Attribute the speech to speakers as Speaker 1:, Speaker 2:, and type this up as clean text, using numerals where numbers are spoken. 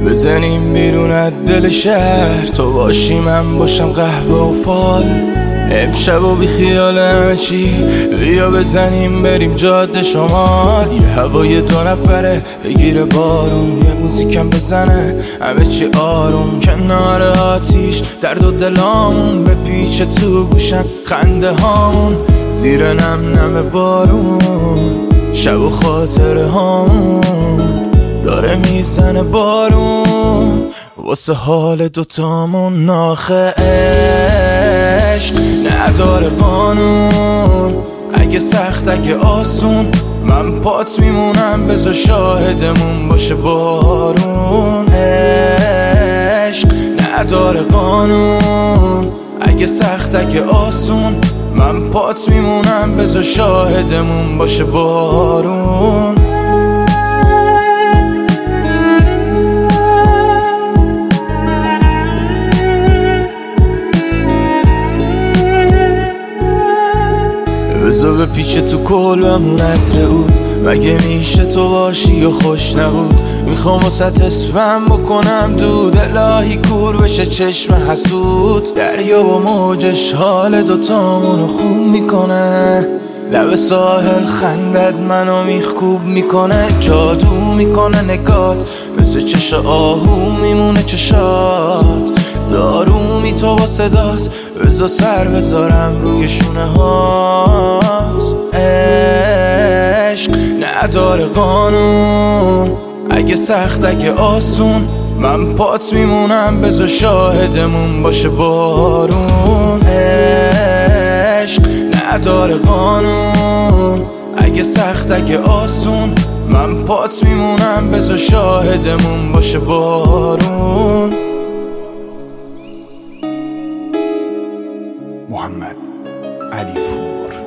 Speaker 1: بزنیم بیرون از دل شهر، تو باشی من باشم قهوه و فال. امشب و بی خیال همه چی، بیا بزنیم بریم جاده شمال. یه هوای دو نفره بگیره بارون، یه موزیکم بزنه همه چی آروم. کنار آتیش درد و دلامون بپیچه تو گوشم خنده هامون. زیر نم نم بارون شب و خاطره هامون داره میزنه بارون واسه حال دوتامون. آخه عشق نداره قانون، اگه سخت اگه آسون من پات میمونم، بذار شاهدمون باشه بارون. عشق نداره قانون، اگه سخت اگه آسون من پات میمونم، بذار شاهدمون باشه بارون. بذار به پیچه تو کلبمون عطر عود، مگه میشه تو باشی یا خوش نبود. میخوام واسه اسمم بکنم دود، الهی کور بشه چشم حسود. دریا با موجش حال دوتامونو خوب میکنه، لب ساحل خندت منو میخکوب میکنه. جادو میکنه نگات مثل چش آهو میمونه چشات. دارو می تو با صدات، بذار سر بذارم روی شونه هات. عشق نداره قانون، اگه سخت اگه آسون من پات میمونم، بذار شاهدمون باشه بارون. عشق نداره قانون، اگه سخت اگه آسون من پات میمونم، بذار شاهدمون باشه بارون.
Speaker 2: محمد علی پور.